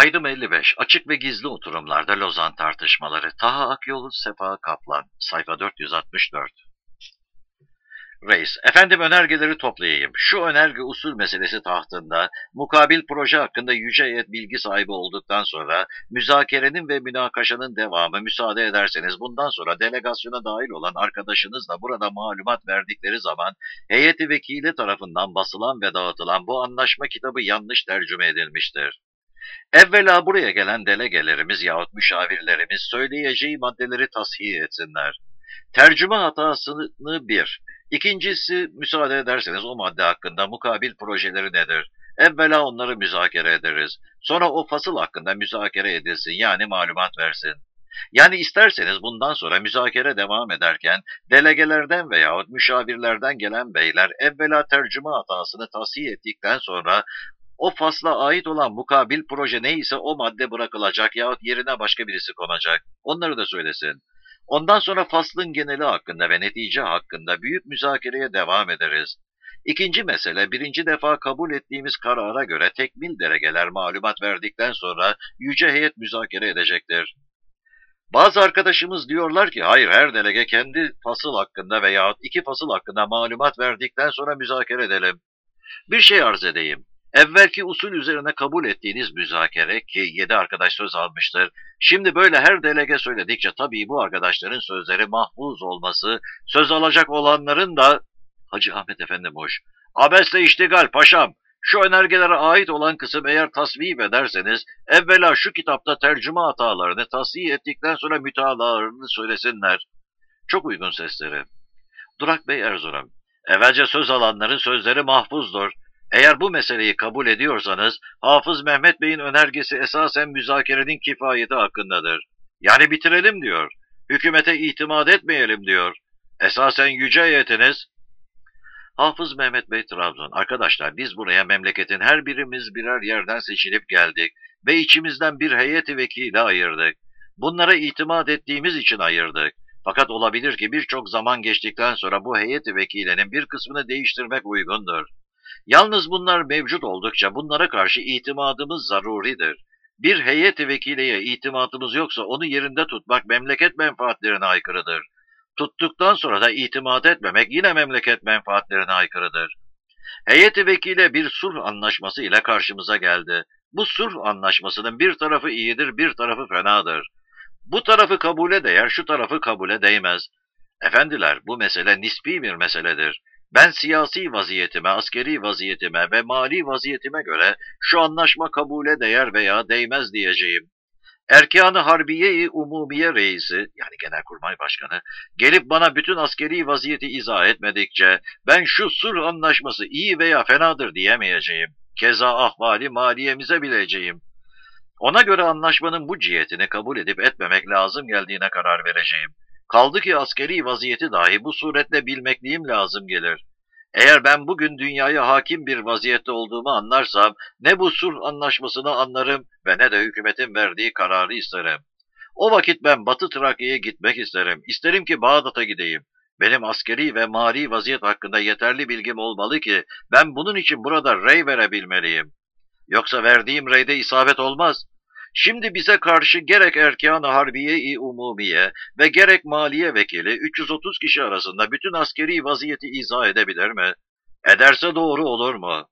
Kaydım 55. Açık ve gizli oturumlarda Lozan tartışmaları. Taha Akyol, Sefa Kaplan. Sayfa 464. Reis, efendim önergeleri toplayayım. Şu önerge usul meselesi tahtında, mukabil proje hakkında yüce heyet bilgi sahibi olduktan sonra, müzakerenin ve münakaşanın devamı müsaade ederseniz bundan sonra delegasyona dahil olan arkadaşınızla burada malumat verdikleri zaman, heyeti vekili tarafından basılan ve dağıtılan bu anlaşma kitabı yanlış tercüme edilmiştir. Evvela buraya gelen delegelerimiz yahut müşavirlerimiz söyleyeceği maddeleri tashih etsinler. Tercüme hatasını bir. İkincisi, müsaade ederseniz o madde hakkında mukabil projeleri nedir? Evvela onları müzakere ederiz. Sonra o fasıl hakkında müzakere edilsin, yani malumat versin. Yani isterseniz bundan sonra müzakere devam ederken delegelerden veyahut müşavirlerden gelen beyler evvela tercüme hatasını tasih ettikten sonra o fasla ait olan mukabil proje neyse o madde bırakılacak yahut yerine başka birisi konacak. Onları da söylesin. Ondan sonra faslın geneli hakkında ve netice hakkında büyük müzakereye devam ederiz. İkinci mesele, birinci defa kabul ettiğimiz karara göre tekmil delegeler malumat verdikten sonra yüce heyet müzakere edecektir. Bazı arkadaşımız diyorlar ki hayır, her delege kendi fasıl hakkında veyahut iki fasıl hakkında malumat verdikten sonra müzakere edelim. Bir şey arz edeyim. Evvelki usul üzerine kabul ettiğiniz müzakere ki 7 arkadaş söz almıştır. Şimdi böyle her delege söyledikçe tabii bu arkadaşların sözleri mahfuz olması, söz alacak olanların da Hacı Ahmet Efendi Muş. Abesle iştigal paşam. Şu önergelere ait olan kısım eğer tasvip ederseniz, evvela şu kitapta tercüme hatalarını tasih ettikten sonra mütalalarını söylesinler. Çok uygun sesleri. Durak Bey Erzurum. Evvelce söz alanların sözleri mahfuzdur. Eğer bu meseleyi kabul ediyorsanız, Hafız Mehmet Bey'in önergesi esasen müzakerenin kifayeti hakkındadır. Yani bitirelim diyor. Hükümete itimat etmeyelim diyor. Esasen yüce heyetiniz. Hafız Mehmet Bey Trabzon. Arkadaşlar biz buraya memleketin her birimiz birer yerden seçilip geldik ve içimizden bir heyeti vekili ayırdık. Bunlara itimat ettiğimiz için ayırdık. Fakat olabilir ki birçok zaman geçtikten sonra bu heyeti vekilinin bir kısmını değiştirmek uygundur. Yalnız bunlar mevcut oldukça bunlara karşı itimadımız zaruridir. Bir heyeti vekileye itimadımız yoksa onu yerinde tutmak memleket menfaatlerine aykırıdır. Tuttuktan sonra da itimat etmemek yine memleket menfaatlerine aykırıdır. Heyeti vekile bir sulh anlaşması ile karşımıza geldi. Bu sulh anlaşmasının bir tarafı iyidir, bir tarafı fenadır. Bu tarafı kabule değer, şu tarafı kabule değmez. Efendiler, bu mesele nispi bir meseledir. Ben siyasi vaziyetime, askeri vaziyetime ve mali vaziyetime göre şu anlaşma kabule değer veya değmez diyeceğim. Erkan-ı Harbiye-i Umumiye Reisi, yani Genelkurmay Başkanı, gelip bana bütün askeri vaziyeti izah etmedikçe ben şu sulh anlaşması iyi veya fenadır diyemeyeceğim. Keza ahvali maliyemize bileceğim. Ona göre anlaşmanın bu cihetini kabul edip etmemek lazım geldiğine karar vereceğim. Kaldı ki askeri vaziyeti dahi bu suretle bilmekliğim lazım gelir. Eğer ben bugün dünyaya hakim bir vaziyette olduğumu anlarsam, ne bu sulh anlaşmasını anlarım ve ne de hükümetin verdiği kararı isterim. O vakit ben Batı Trakya'ya gitmek isterim. İsterim ki Bağdat'a gideyim. Benim askeri ve mali vaziyet hakkında yeterli bilgim olmalı ki ben bunun için burada rey verebilmeliyim. Yoksa verdiğim reyde isabet olmaz. Şimdi bize karşı gerek Erkan-ı Harbiye-i Umumiye ve gerek Maliye Vekili 330 kişi arasında bütün askeri vaziyeti izah edebilir mi? Ederse doğru olur mu?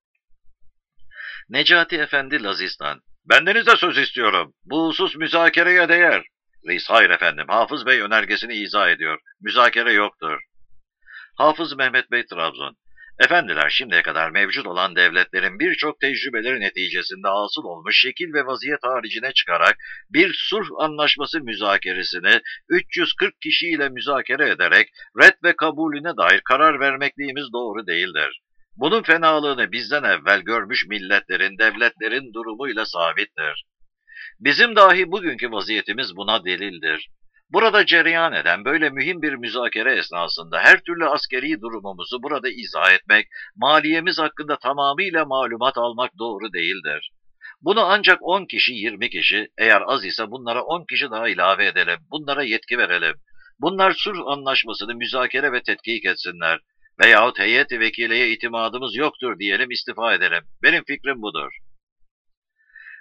Necati Efendi Lazistan. Bendeniz de söz istiyorum. Bu husus müzakereye değer. Reis, hayır efendim. Hafız Bey önergesini izah ediyor. Müzakere yoktur. Hafız Mehmet Bey Trabzon. Efendiler, şimdiye kadar mevcut olan devletlerin birçok tecrübeleri neticesinde hasıl olmuş şekil ve vaziyet haricine çıkarak bir sulh anlaşması müzakeresini 340 kişiyle müzakere ederek red ve kabulüne dair karar vermekliğimiz doğru değildir. Bunun fenalığını bizden evvel görmüş milletlerin, devletlerin durumuyla sabittir. Bizim dahi bugünkü vaziyetimiz buna delildir. Burada cereyan eden böyle mühim bir müzakere esnasında her türlü askeri durumumuzu burada izah etmek, maliyemiz hakkında tamamıyla malumat almak doğru değildir. Bunu ancak 10 kişi, 20 kişi, eğer az ise bunlara 10 kişi daha ilave edelim, bunlara yetki verelim. Bunlar sulh anlaşmasını müzakere ve tetkik etsinler. Veyahut heyet-i vekileye itimadımız yoktur diyelim, istifa edelim. Benim fikrim budur.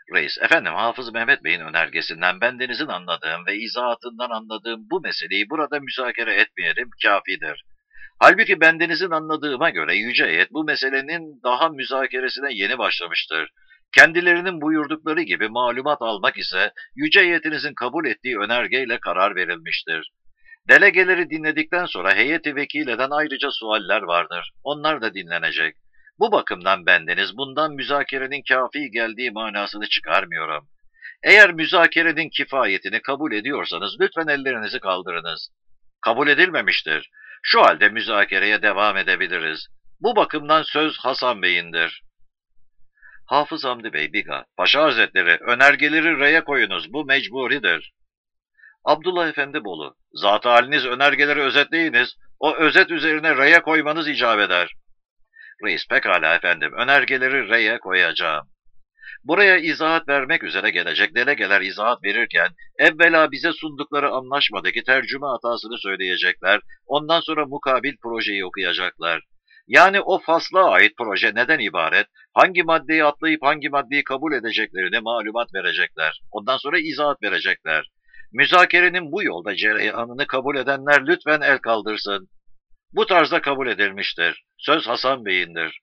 Reis, efendim Hafız Mehmet Bey'in önergesinden bendenizin anladığım ve izahatından anladığım bu meseleyi burada müzakere etmeyelim kafidir. Halbuki bendenizin anladığıma göre Yüce Heyet bu meselenin daha müzakeresine yeni başlamıştır. Kendilerinin buyurdukları gibi malumat almak ise Yüce Heyetinizin kabul ettiği önergeyle karar verilmiştir. Delegeleri dinledikten sonra heyeti vekileden ayrıca sualler vardır. Onlar da dinlenecek. Bu bakımdan bendeniz bundan müzakerenin kafi geldiği manasını çıkarmıyorum. Eğer müzakerenin kifayetini kabul ediyorsanız lütfen ellerinizi kaldırınız. Kabul edilmemiştir. Şu halde müzakereye devam edebiliriz. Bu bakımdan söz Hasan Bey'indir. Hafız Hamdi Bey, Biga, Paşa Hazretleri, önergeleri reye koyunuz, bu mecburidir. Abdullah Efendi Bolu, zat haliniz önergeleri özetleyiniz, o özet üzerine reye koymanız icap eder. Reis, pekala efendim, önergeleri reye koyacağım. Buraya izahat vermek üzere gelecek delegeler izahat verirken, evvela bize sundukları anlaşmadaki tercüme hatasını söyleyecekler, ondan sonra mukabil projeyi okuyacaklar. Yani o fasla ait proje neden ibaret, hangi maddeyi atlayıp hangi maddeyi kabul edeceklerini malumat verecekler. Ondan sonra izahat verecekler. Müzakerenin bu yolda cereyanını kabul edenler lütfen el kaldırsın. Bu tarzda kabul edilmiştir. Söz Hasan Bey'indir.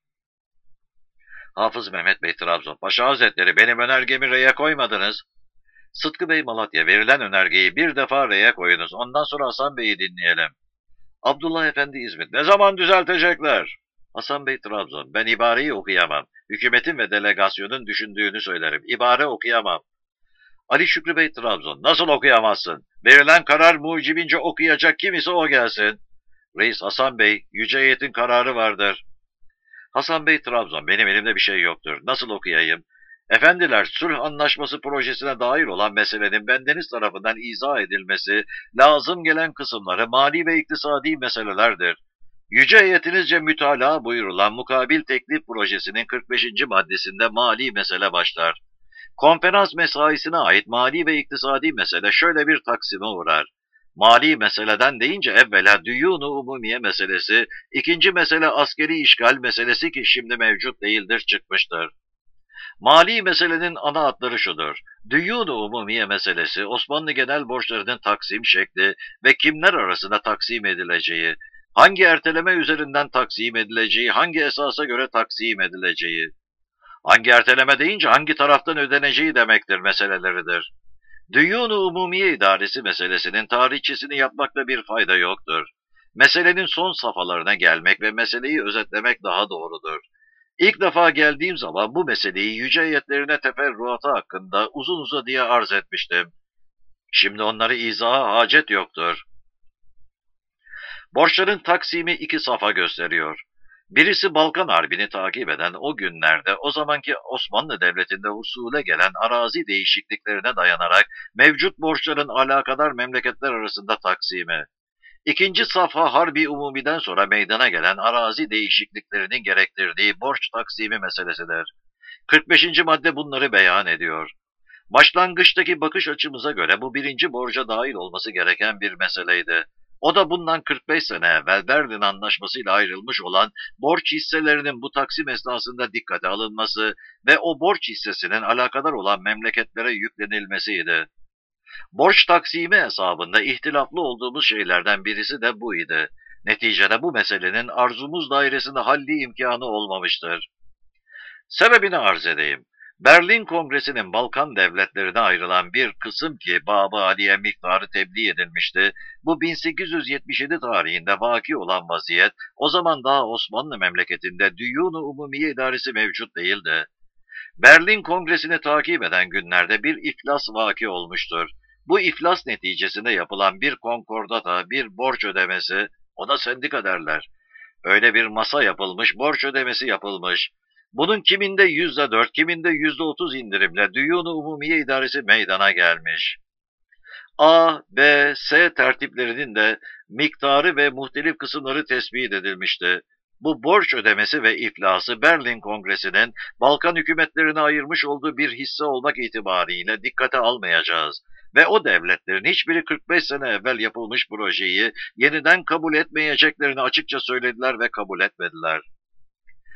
Hafız Mehmet Bey Trabzon, Paşa Hazretleri benim önergemi reye koymadınız. Sıtkı Bey Malatya, verilen önergeyi bir defa reye koyunuz, ondan sonra Hasan Bey'i dinleyelim. Abdullah Efendi İzmit, ne zaman düzeltecekler? Hasan Bey Trabzon, ben ibareyi okuyamam. Hükümetin ve delegasyonun düşündüğünü söylerim. İbare okuyamam. Ali Şükrü Bey Trabzon, nasıl okuyamazsın? Verilen karar mucibince okuyacak kim ise o gelsin. Reis Hasan Bey, Yüce Heyet'in kararı vardır. Hasan Bey Trabzon, benim elimde bir şey yoktur. Nasıl okuyayım? Efendiler, sulh anlaşması projesine dair olan meselenin bendeniz tarafından izah edilmesi, lazım gelen kısımları mali ve iktisadi meselelerdir. Yüce Heyetinizce mütalaa buyurulan mukabil teklif projesinin 45. maddesinde mali mesele başlar. Konferans mesaisine ait mali ve iktisadi mesele şöyle bir taksime uğrar. Mali meseleden deyince evvela düyûn-u umumiye meselesi, ikinci mesele askeri işgal meselesi ki şimdi mevcut değildir çıkmıştır. Mali meselenin ana hatları şudur. Düyûn-u umumiye meselesi, Osmanlı genel borçlarının taksim şekli ve kimler arasında taksim edileceği, hangi erteleme üzerinden taksim edileceği, hangi esasa göre taksim edileceği, hangi erteleme deyince hangi taraftan ödeneceği demektir meseleleridir. Düyûn-u umumiye idaresi meselesinin tarihçesini yapmakta bir fayda yoktur. Meselenin son safhalarına gelmek ve meseleyi özetlemek daha doğrudur. İlk defa geldiğim zaman bu meseleyi yüce heyetlerine teferruatı hakkında uzun uzadıya arz etmiştim. Şimdi onları izaha hacet yoktur. Borçların taksimi iki safa gösteriyor. Birisi Balkan Harbi'ni takip eden o günlerde o zamanki Osmanlı Devleti'nde usule gelen arazi değişikliklerine dayanarak mevcut borçların alakadar memleketler arasında taksimi. İkinci safha Harbi Umumi'den sonra meydana gelen arazi değişikliklerinin gerektirdiği borç taksimi meselesidir. 45. madde bunları beyan ediyor. Başlangıçtaki bakış açımıza göre bu birinci borca dahil olması gereken bir meseleydi. O da bundan 45 sene evvel Berlin Anlaşması'yla ayrılmış olan borç hisselerinin bu taksim esnasında dikkate alınması ve o borç hissesinin alakadar olan memleketlere yüklenilmesiydi. Borç taksimi hesabında ihtilaflı olduğumuz şeylerden birisi de buydu. Neticede bu meselenin arzumuz dairesinde halli imkanı olmamıştır. Sebebini arz edeyim. Berlin Kongresi'nin Balkan devletlerine ayrılan bir kısım ki Bab-ı Aliye miktarı tebliğ edilmişti, bu 1877 tarihinde vaki olan vaziyet, o zaman daha Osmanlı memleketinde Düyûn-u Umumiye idaresi mevcut değildi. Berlin Kongresi'ni takip eden günlerde bir iflas vaki olmuştur. Bu iflas neticesinde yapılan bir konkordata, bir borç ödemesi, ona sendika derler. Öyle bir masa yapılmış, borç ödemesi yapılmış. Bunun kiminde %4, kiminde %30 indirimle Düyûn-u Umumiye idaresi meydana gelmiş. A, B, S tertiplerinin de miktarı ve muhtelif kısımları tespit edilmişti. Bu borç ödemesi ve iflası Berlin Kongresi'nin Balkan hükümetlerine ayırmış olduğu bir hisse olmak itibariyle dikkate almayacağız. Ve o devletlerin hiçbiri 45 sene evvel yapılmış projeyi yeniden kabul etmeyeceklerini açıkça söylediler ve kabul etmediler.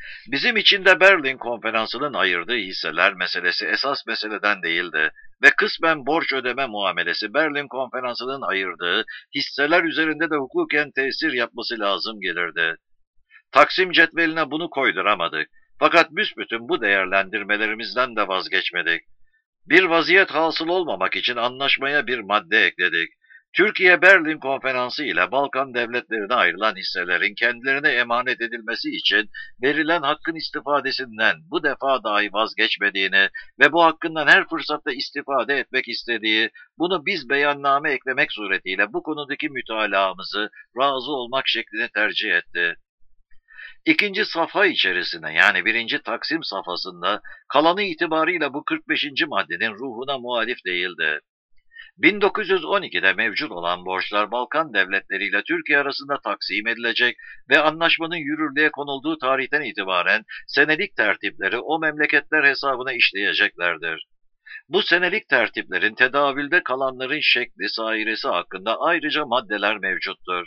Bizim için de Berlin Konferansı'nın ayırdığı hisseler meselesi esas meseleden değildi ve kısmen borç ödeme muamelesi Berlin Konferansı'nın ayırdığı hisseler üzerinde de hukuken tesir yapması lazım gelirdi. Taksim cetveline bunu koyduramadık. Fakat büsbütün bu değerlendirmelerimizden de vazgeçmedik. Bir vaziyet hasıl olmamak için anlaşmaya bir madde ekledik. Türkiye Berlin Konferansı ile Balkan devletlerine ayrılan hisselerin kendilerine emanet edilmesi için verilen hakkın istifadesinden bu defa dahi vazgeçmediğini ve bu hakkından her fırsatta istifade etmek istediği, bunu biz beyanname eklemek suretiyle bu konudaki mütalaamızı razı olmak şeklini tercih etti. İkinci safha içerisine yani birinci Taksim safhasında kalanı itibarıyla bu 45. maddenin ruhuna muhalif değildi. 1912'de mevcut olan borçlar Balkan devletleriyle Türkiye arasında taksim edilecek ve anlaşmanın yürürlüğe konulduğu tarihten itibaren senelik tertipleri o memleketler hesabına işleyeceklerdir. Bu senelik tertiplerin tedavülde kalanların şekli sairesi hakkında ayrıca maddeler mevcuttur.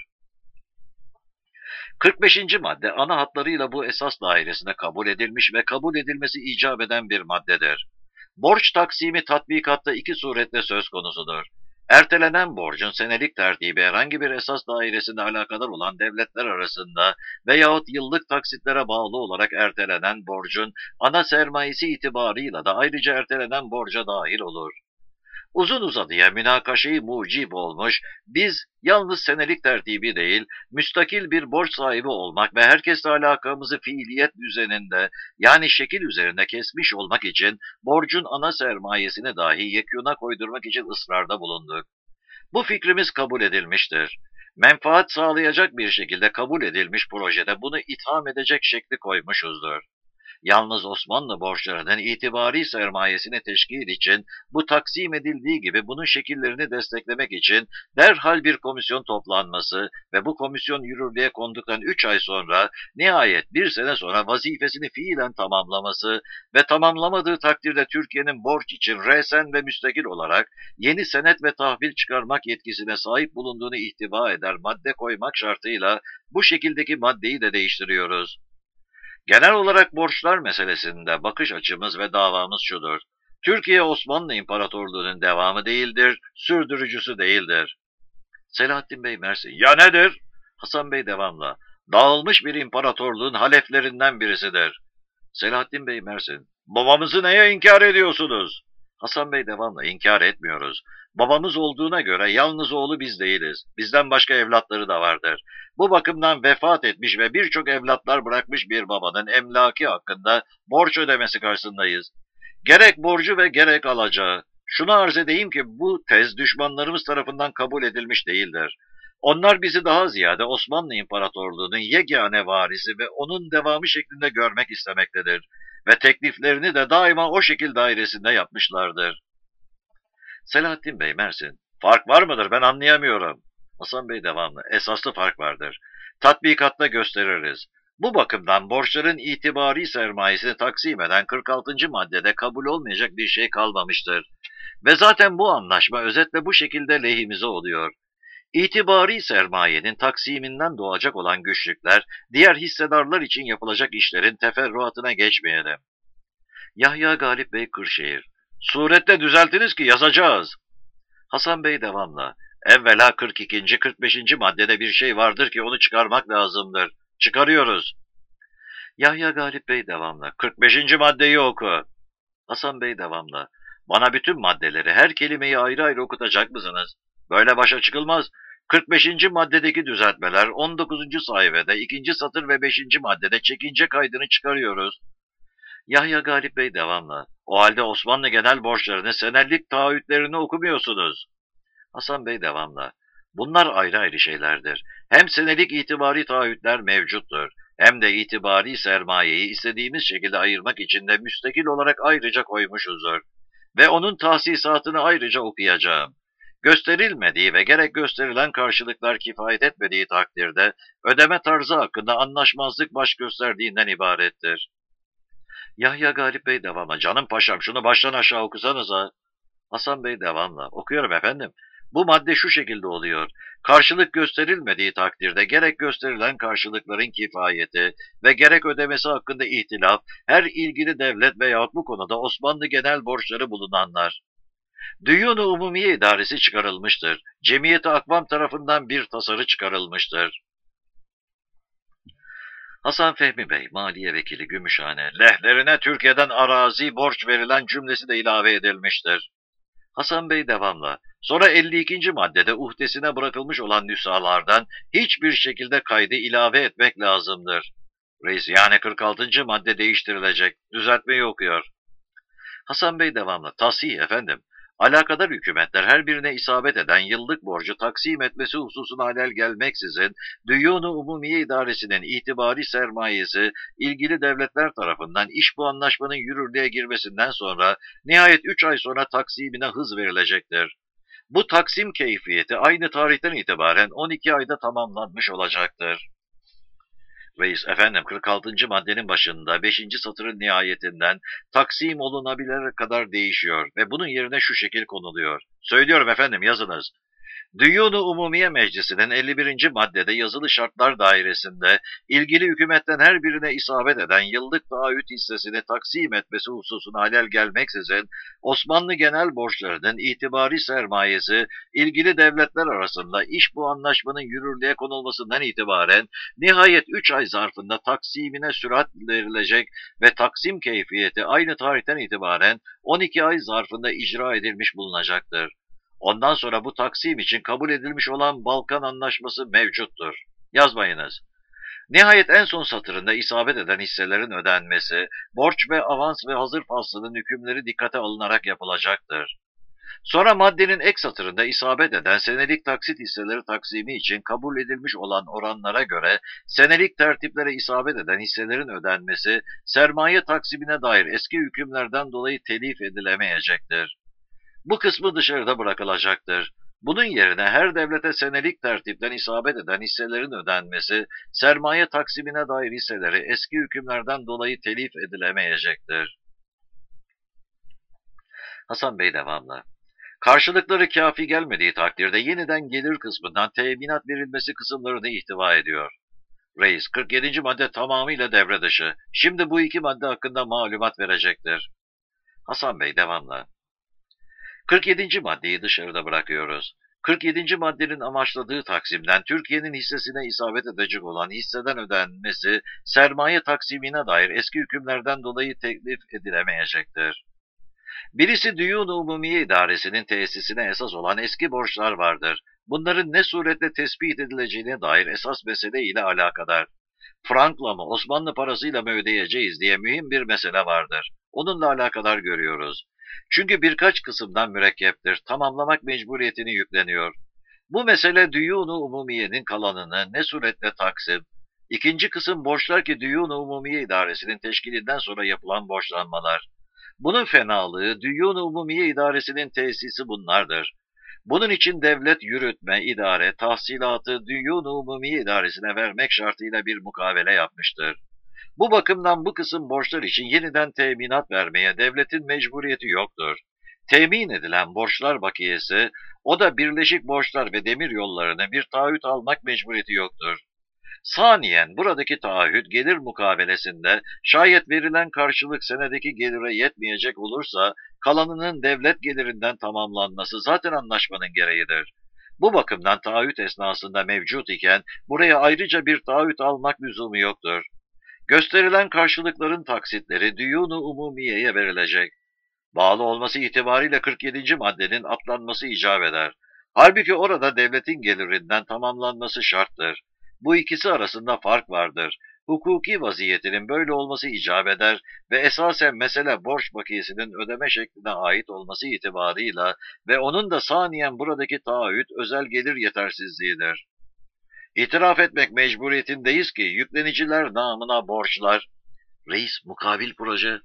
45. madde ana hatlarıyla bu esas dairesinde kabul edilmiş ve kabul edilmesi icap eden bir maddedir. Borç taksimi tatbikatta iki suretle söz konusudur. Ertelenen borcun senelik tertibi herhangi bir esas dairesinde alakadar olan devletler arasında veyahut yıllık taksitlere bağlı olarak ertelenen borcun ana sermayesi itibarıyla da ayrıca ertelenen borca dahil olur. Uzun uzadıya münakaşayı mucib olmuş, biz yalnız senelik tertibi değil, müstakil bir borç sahibi olmak ve herkesle alakamızı fiiliyet düzeninde yani şekil üzerinde kesmiş olmak için borcun ana sermayesini dahi yekûna koydurmak için ısrarda bulunduk. Bu fikrimiz kabul edilmiştir. Menfaat sağlayacak bir şekilde kabul edilmiş projede bunu itham edecek şekli koymuşuzdur. Yalnız Osmanlı borçlarının itibari sermayesini teşkil için bu taksim edildiği gibi bunun şekillerini desteklemek için derhal bir komisyon toplanması ve bu komisyon yürürlüğe konduktan 3 ay sonra nihayet bir sene sonra vazifesini fiilen tamamlaması ve tamamlamadığı takdirde Türkiye'nin borç için resen ve müstakil olarak yeni senet ve tahvil çıkarmak yetkisine sahip bulunduğunu ihtiva eder madde koymak şartıyla bu şekildeki maddeyi de değiştiriyoruz. Genel olarak borçlar meselesinde bakış açımız ve davamız şudur. Türkiye Osmanlı İmparatorluğu'nun devamı değildir, sürdürücüsü değildir. Selahattin Bey Mersin, ya nedir? Hasan Bey devamla, dağılmış bir imparatorluğun haleflerinden birisidir. Selahattin Bey Mersin, babamızı neye inkar ediyorsunuz? Hasan Bey devamla, inkar etmiyoruz. Babamız olduğuna göre yalnız oğlu biz değiliz. Bizden başka evlatları da vardır. Bu bakımdan vefat etmiş ve birçok evlatlar bırakmış bir babanın emlaki hakkında borç ödemesi karşısındayız. Gerek borcu ve gerek alacağı. Şunu arz edeyim ki bu tez düşmanlarımız tarafından kabul edilmiş değildir. Onlar bizi daha ziyade Osmanlı İmparatorluğu'nun yegane varisi ve onun devamı şeklinde görmek istemektedir ve tekliflerini de daima o şekil dairesinde yapmışlardır. Selahattin Bey Mersin, fark var mıdır ben anlayamıyorum. Hasan Bey devamlı, esaslı fark vardır. Tatbikatta gösteririz. Bu bakımdan borçların itibari sermayesini taksim eden 46. maddede kabul olmayacak bir şey kalmamıştır. Ve zaten bu anlaşma özetle bu şekilde lehimize oluyor. İtibari sermayenin taksiminden doğacak olan güçlükler, diğer hissedarlar için yapılacak işlerin teferruatına geçmeyelim. Yahya Galip Bey Kırşehir, surette düzeltiniz ki yazacağız. Hasan Bey devamla, evvela 42. 45. maddede bir şey vardır ki onu çıkarmak lazımdır. Çıkarıyoruz. Yahya Galip Bey devamla, 45. maddeyi oku. Hasan Bey devamla, bana bütün maddeleri, her kelimeyi ayrı ayrı okutacak mısınız? Böyle başa çıkılmaz. 45. maddedeki düzeltmeler 19. sayfada 2. satır ve 5. maddede çekince kaydını çıkarıyoruz. Yahya Galip Bey devamla, o halde Osmanlı genel borçlarını senelik taahhütlerini okumuyorsunuz. Hasan Bey devamla, bunlar ayrı ayrı şeylerdir. Hem senelik itibari taahhütler mevcuttur, hem de itibari sermayeyi istediğimiz şekilde ayırmak için de müstakil olarak ayrıca koymuşuzdur. Ve onun tahsisatını ayrıca okuyacağım. Gösterilmediği ve gerek gösterilen karşılıklar kifayet etmediği takdirde ödeme tarzı hakkında anlaşmazlık baş gösterdiğinden ibarettir. Yahya Galip Bey devamla, canım paşam şunu baştan aşağı okusanıza. Hasan Bey devamla, okuyorum efendim. Bu madde şu şekilde oluyor. Karşılık gösterilmediği takdirde gerek gösterilen karşılıkların kifayeti ve gerek ödemesi hakkında ihtilaf, her ilgili devlet veyahut bu konuda Osmanlı genel borçları bulunanlar. Düyun-u Umumiye İdaresi çıkarılmıştır. Cemiyeti Akvam tarafından bir tasarı çıkarılmıştır. Hasan Fehmi Bey, Maliye Vekili Gümüşhane, lehlerine Türkiye'den arazi borç verilen cümlesi de ilave edilmiştir. Hasan Bey devamla, sonra 52. maddede uhdesine bırakılmış olan nüshalardan hiçbir şekilde kaydı ilave etmek lazımdır. Reis, yani 46. madde değiştirilecek, düzeltmeyi okuyor. Hasan Bey devamlı, tasih efendim. Alakadar hükümetler her birine isabet eden yıllık borcu taksim etmesi hususuna halel gelmeksizin, Düyun-u Umumiye İdaresi'nin itibari sermayesi, ilgili devletler tarafından iş bu anlaşmanın yürürlüğe girmesinden sonra, nihayet 3 ay sonra taksimine hız verilecektir. Bu taksim keyfiyeti aynı tarihten itibaren 12 ayda tamamlanmış olacaktır. Reis, efendim 46. maddenin başında 5. satırın nihayetinden taksim olunabilire kadar değişiyor ve bunun yerine şu şekil konuluyor. Söylüyorum efendim, yazınız. Düyun-u Umumiye Meclisi'nin 51. maddede yazılı şartlar dairesinde ilgili hükümetten her birine isabet eden yıllık taahhüt hissesini taksim etmesi hususuna halel gelmeksizin Osmanlı genel borçlarının itibari sermayesi ilgili devletler arasında iş bu anlaşmanın yürürlüğe konulmasından itibaren nihayet 3 ay zarfında taksimine sürat verilecek ve taksim keyfiyeti aynı tarihten itibaren 12 ay zarfında icra edilmiş bulunacaktır. Ondan sonra bu taksim için kabul edilmiş olan Balkan Anlaşması mevcuttur. Yazmayınız. Nihayet en son satırında isabet eden hisselerin ödenmesi, borç ve avans ve hazır faslının hükümleri dikkate alınarak yapılacaktır. Sonra maddenin ek satırında isabet eden senelik taksit hisseleri taksimi için kabul edilmiş olan oranlara göre senelik tertiplere isabet eden hisselerin ödenmesi, sermaye taksimine dair eski hükümlerden dolayı telif edilemeyecektir. Bu kısmı dışarıda bırakılacaktır. Bunun yerine her devlete senelik tertipten isabet eden hisselerin ödenmesi, sermaye taksimine dair hisseleri eski hükümlerden dolayı telif edilemeyecektir. Hasan Bey devamlı. Karşılıkları kafi gelmediği takdirde yeniden gelir kısmından teminat verilmesi kısımlarını ihtiva ediyor. Reis, 47. madde tamamıyla devre dışı. Şimdi bu iki madde hakkında malumat verecektir. Hasan Bey devamlı. 47. maddeyi dışarıda bırakıyoruz. 47. maddenin amaçladığı taksimden Türkiye'nin hissesine isabet edecek olan hisseden ödenmesi, sermaye taksimine dair eski hükümlerden dolayı teklif edilemeyecektir. Birisi Düyun-u Umumiye İdaresi'nin tesisine esas olan eski borçlar vardır. Bunların ne suretle tespit edileceğine dair esas mesele ile alakadar. Frankla mı, Osmanlı parasıyla mı ödeyeceğiz diye mühim bir mesele vardır. Onunla alakadar görüyoruz. Çünkü birkaç kısımdan mürekkeptir, tamamlamak mecburiyetini yükleniyor. Bu mesele Düyun-u Umumiye'nin kalanını ne suretle taksim, İkinci kısım borçlar ki Düyun-u Umumiye İdaresi'nin teşkilinden sonra yapılan borçlanmalar. Bunun fenalığı Düyun-u Umumiye İdaresi'nin tesisi bunlardır. Bunun için devlet yürütme, idare, tahsilatı Düyun-u Umumiye İdaresi'ne vermek şartıyla bir mukavele yapmıştır. Bu bakımdan bu kısım borçlar için yeniden teminat vermeye devletin mecburiyeti yoktur. Temin edilen borçlar bakiyesi, o da birleşik borçlar ve demir yollarını bir taahhüt almak mecburiyeti yoktur. Saniyen buradaki taahhüt gelir mukavelesinde şayet verilen karşılık senedeki gelire yetmeyecek olursa kalanının devlet gelirinden tamamlanması zaten anlaşmanın gereğidir. Bu bakımdan taahhüt esnasında mevcut iken buraya ayrıca bir taahhüt almak lüzumu yoktur. Gösterilen karşılıkların taksitleri Düyun-u Umumiye'ye verilecek. Bağlı olması itibariyle 47. maddenin atlanması icap eder. Halbuki orada devletin gelirinden tamamlanması şarttır. Bu ikisi arasında fark vardır. Hukuki vaziyetinin böyle olması icap eder ve esasen mesele borç bakiyesinin ödeme şekline ait olması itibarıyla ve onun da saniyen buradaki taahhüt özel gelir yetersizliğidir. İtiraf etmek mecburiyetindeyiz ki yükleniciler namına borçlar. Reis, mukabil proje.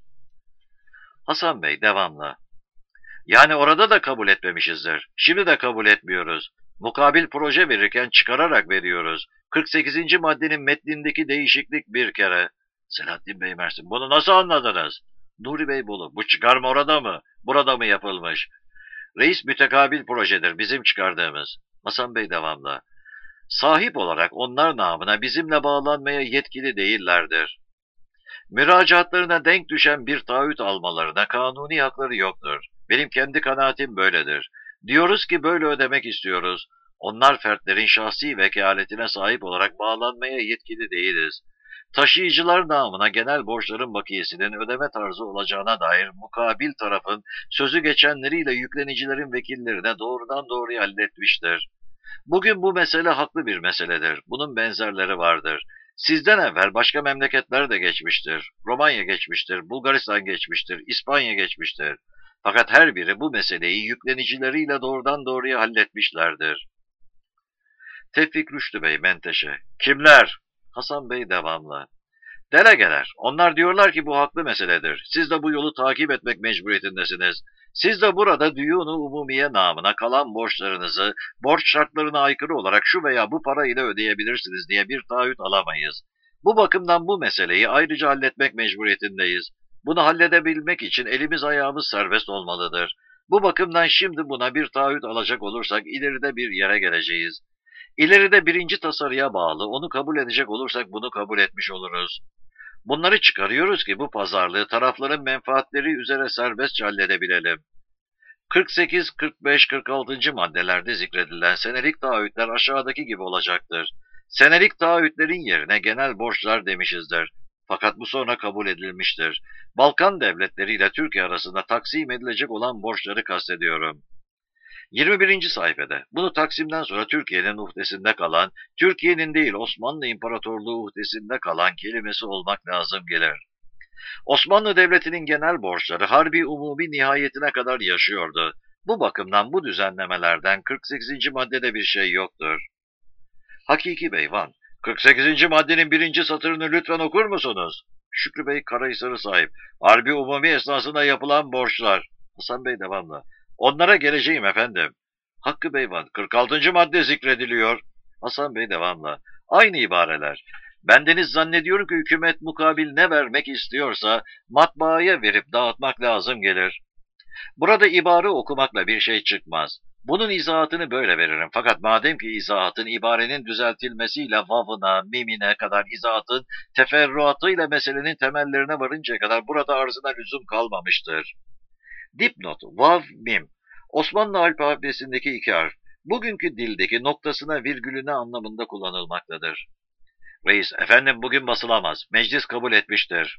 Hasan Bey devamlı. Yani orada da kabul etmemişizdir. Şimdi de kabul etmiyoruz. Mukabil proje verirken çıkararak veriyoruz. 48. maddenin metnindeki değişiklik bir kere. Selahattin Bey Mersin, bunu nasıl anladınız? Nuri Bey Bolu, bu çıkarma orada mı, burada mı yapılmış? Reis mütekabil projedir bizim çıkardığımız. Hasan Bey devamlı. Sahip olarak onlar namına bizimle bağlanmaya yetkili değillerdir. Müracaatlarına denk düşen bir taahhüt almalarına kanuni hakları yoktur. Benim kendi kanaatim böyledir. Diyoruz ki böyle ödemek istiyoruz. Onlar fertlerin şahsi vekaletine sahip olarak bağlanmaya yetkili değiliz. Taşıyıcılar namına genel borçların bakiyesinin ödeme tarzı olacağına dair mukabil tarafın sözü geçenleriyle yüklenicilerin vekillerine doğrudan doğruya halletmiştir. Bugün bu mesele haklı bir meseledir. Bunun benzerleri vardır. Sizden evvel başka memleketler de geçmiştir. Romanya geçmiştir, Bulgaristan geçmiştir, İspanya geçmiştir. Fakat her biri bu meseleyi yüklenicileriyle doğrudan doğruya halletmişlerdir. Tevfik Rüştü Bey Menteşe. Kimler? Hasan Bey devamlı. Delegeler. Onlar diyorlar ki bu haklı meseledir. Siz de bu yolu takip etmek mecburiyetindesiniz. Siz de burada düyunu umumiye namına kalan borçlarınızı borç şartlarına aykırı olarak şu veya bu para ile ödeyebilirsiniz diye bir taahhüt alamayız. Bu bakımdan bu meseleyi ayrıca halletmek mecburiyetindeyiz. Bunu halledebilmek için elimiz ayağımız serbest olmalıdır. Bu bakımdan şimdi buna bir taahhüt alacak olursak ileride bir yere geleceğiz. İleride birinci tasarıya bağlı onu kabul edecek olursak bunu kabul etmiş oluruz. Bunları çıkarıyoruz ki bu pazarlığı tarafların menfaatleri üzere serbestçe halledebilelim. 48, 45, 46. maddelerde zikredilen senelik taahhütler aşağıdaki gibi olacaktır. Senelik taahhütlerin yerine genel borçlar demişizdir. Fakat bu sonra kabul edilmiştir. Balkan devletleri ile Türkiye arasında taksim edilecek olan borçları kastediyorum. 21. sayfada bunu taksimden sonra Türkiye'nin uhdesinde kalan, Türkiye'nin değil Osmanlı İmparatorluğu uhdesinde kalan kelimesi olmak lazım gelir. Osmanlı Devleti'nin genel borçları harbi umumi nihayetine kadar yaşıyordu. Bu bakımdan bu düzenlemelerden 48. maddede bir şey yoktur. Hakiki Bey Van, 48. maddenin birinci satırını lütfen okur musunuz? Şükrü Bey Karahisar'ı sahip. Harbi umumi esnasında yapılan borçlar. Hasan Bey devamlı. Onlara geleceğim efendim. Hakkı Bey Van, 46. madde zikrediliyor. Hasan Bey devamlı. Aynı ibareler. Bendeniz zannediyorum ki hükümet mukabil ne vermek istiyorsa matbaaya verip dağıtmak lazım gelir. Burada ibare okumakla bir şey çıkmaz. Bunun izahatını böyle veririm. Fakat madem ki izahatın ibarenin düzeltilmesiyle vavına, mimine kadar izahatın teferruatıyla meselenin temellerine varıncaya kadar burada arzına lüzum kalmamıştır. Dipnot, vav, mim. Osmanlı alfabesindeki iki harf. Bugünkü dildeki noktasına virgülüne anlamında kullanılmaktadır. Reis, efendim bugün basılamaz. Meclis kabul etmiştir.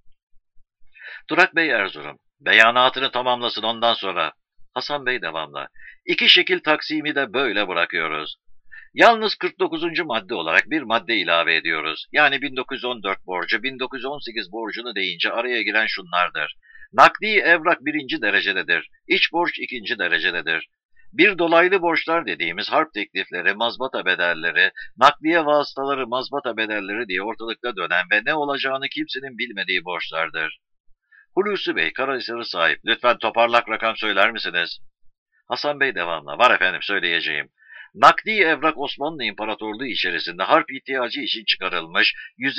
Durak Bey Erzurum. Beyanatını tamamlasın ondan sonra. Hasan Bey devamla. İki şekil taksimi de böyle bırakıyoruz. Yalnız 49. madde olarak bir madde ilave ediyoruz. Yani 1914 borcu, 1918 borcunu deyince araya giren şunlardır. Nakdi evrak birinci derecededir. İç borç ikinci derecededir. Bir dolaylı borçlar dediğimiz harp teklifleri, mazbata bedelleri, nakliye vasıtaları, mazbata bedelleri diye ortalıkta dönen ve ne olacağını kimsenin bilmediği borçlardır. Hulusi Bey, Karahisar'ı sahip. Lütfen toparlak rakam söyler misiniz? Hasan Bey devamla. Var efendim söyleyeceğim. Nakdi evrak Osmanlı İmparatorluğu içerisinde harp ihtiyacı için çıkarılmış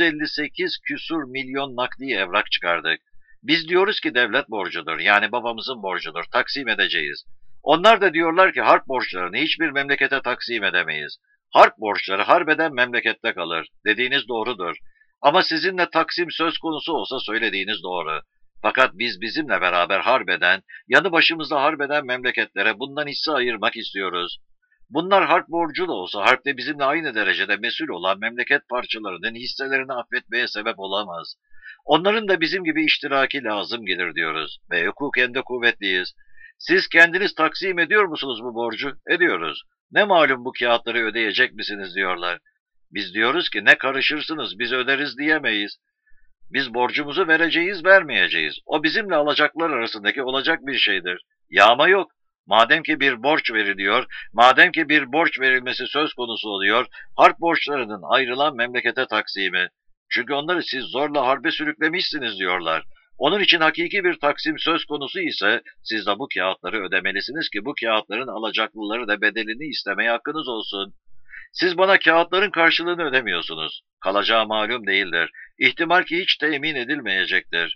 158 küsur milyon nakdi evrak çıkardık. Biz diyoruz ki devlet borcudur, yani babamızın borcudur, taksim edeceğiz. Onlar da diyorlar ki harp borçlarını hiçbir memlekete taksim edemeyiz. Harp borçları harbeden memlekette kalır. Dediğiniz doğrudur. Ama sizinle taksim söz konusu olsa söylediğiniz doğru. Fakat biz bizimle beraber harbeden, yanı başımızda harbeden memleketlere bundan hisse ayırmak istiyoruz. Bunlar harp borcu da olsa harpte bizimle aynı derecede mesul olan memleket parçalarının hisselerini affetmeye sebep olamaz. Onların da bizim gibi iştiraki lazım gelir diyoruz ve hukuken de kuvvetliyiz. Siz kendiniz taksim ediyor musunuz bu borcu? Ediyoruz. Ne malum bu kağıtları ödeyecek misiniz diyorlar. Biz diyoruz ki ne karışırsınız biz öderiz diyemeyiz. Biz borcumuzu vereceğiz, vermeyeceğiz. O bizimle alacaklar arasındaki olacak bir şeydir. Yağma yok. Madem ki bir borç veriliyor, madem ki bir borç verilmesi söz konusu oluyor, harp borçlarının ayrılan memlekete taksimi. Çünkü onları siz zorla harbe sürüklemişsiniz diyorlar. Onun için hakiki bir taksim söz konusu ise siz de bu kağıtları ödemelisiniz ki bu kağıtların alacaklıları da bedelini istemeye hakkınız olsun. Siz bana kağıtların karşılığını ödemiyorsunuz. Kalacağı malum değildir. İhtimal ki hiç temin edilmeyecektir.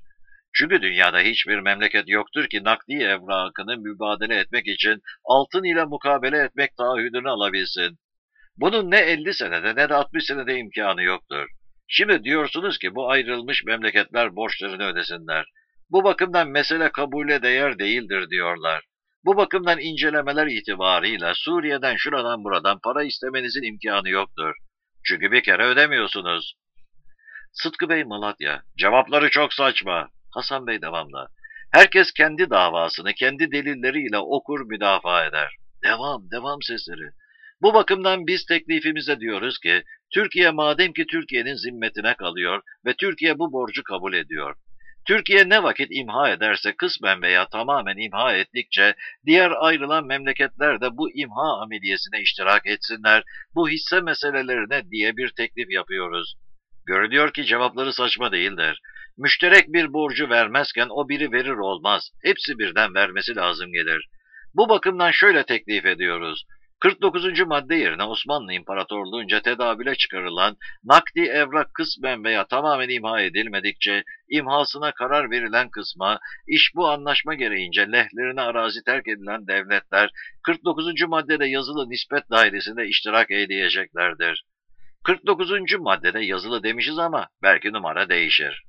Çünkü dünyada hiçbir memleket yoktur ki nakdi evrakını mübadele etmek için altın ile mukabele etmek taahhüdünü alabilsin. Bunun ne 50 senede ne de 60 senede imkanı yoktur. Şimdi diyorsunuz ki bu ayrılmış memleketler borçlarını ödesinler. Bu bakımdan mesele kabule değer değildir diyorlar. Bu bakımdan incelemeler itibarıyla Suriye'den şuradan buradan para istemenizin imkanı yoktur. Çünkü bir kere ödemiyorsunuz. Sıtkı Bey Malatya, cevapları çok saçma. Hasan Bey devamla. Herkes kendi davasını kendi delilleriyle okur müdafaa eder. Devam, devam sesleri. Bu bakımdan biz teklifimize diyoruz ki, Türkiye madem ki Türkiye'nin zimmetine kalıyor ve Türkiye bu borcu kabul ediyor. Türkiye ne vakit imha ederse kısmen veya tamamen imha ettikçe diğer ayrılan memleketler de bu imha ameliyesine iştirak etsinler, bu hisse meselelerine diye bir teklif yapıyoruz. Görülüyor ki cevapları saçma değildir. Müşterek bir borcu vermezken o biri verir olmaz. Hepsi birden vermesi lazım gelir. Bu bakımdan şöyle teklif ediyoruz. 49. madde yerine Osmanlı İmparatorluğunca tedavüle çıkarılan nakdi evrak kısmen veya tamamen imha edilmedikçe imhasına karar verilen kısma iş bu anlaşma gereğince lehlerine arazi terk edilen devletler 49. maddede yazılı nispet dairesinde iştirak edeceklerdir. 49. maddede yazılı demişiz ama belki numara değişir.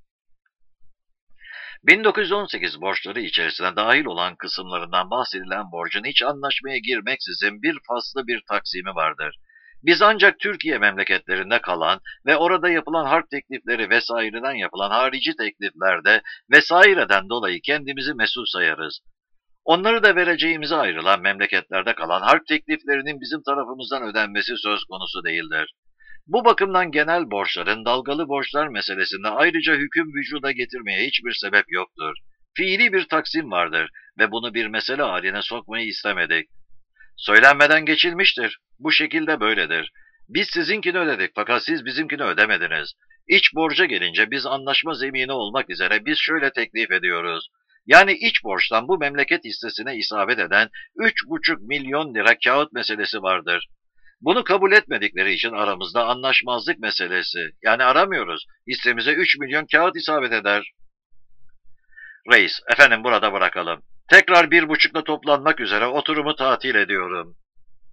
1918 borçları içerisine dahil olan kısımlarından bahsedilen borcun hiç anlaşmaya girmeksizin bir faslı bir taksimi vardır. Biz ancak Türkiye memleketlerinde kalan ve orada yapılan harp teklifleri vesaireden yapılan harici tekliflerde vesaireden dolayı kendimizi mesul sayarız. Onları da vereceğimize ayrılan memleketlerde kalan harp tekliflerinin bizim tarafımızdan ödenmesi söz konusu değildir. Bu bakımdan genel borçların dalgalı borçlar meselesinde ayrıca hüküm vücuda getirmeye hiçbir sebep yoktur. Fiili bir taksim vardır ve bunu bir mesele haline sokmayı istemedik. Söylenmeden geçilmiştir. Bu şekilde böyledir. Biz sizinkini ödedik fakat siz bizimkini ödemediniz. İç borca gelince biz anlaşma zemini olmak üzere biz şöyle teklif ediyoruz. Yani iç borçtan bu memleket hissesine isabet eden 3,5 milyon lira kağıt meselesi vardır. Bunu kabul etmedikleri için aramızda anlaşmazlık meselesi. Yani aramıyoruz. Hissemize 3 milyon kağıt isabet eder. Reis, efendim burada bırakalım. Tekrar 1,5'la toplanmak üzere oturumu tatil ediyorum.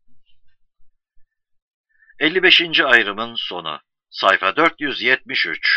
55. ayrımın sonu. Sayfa 473.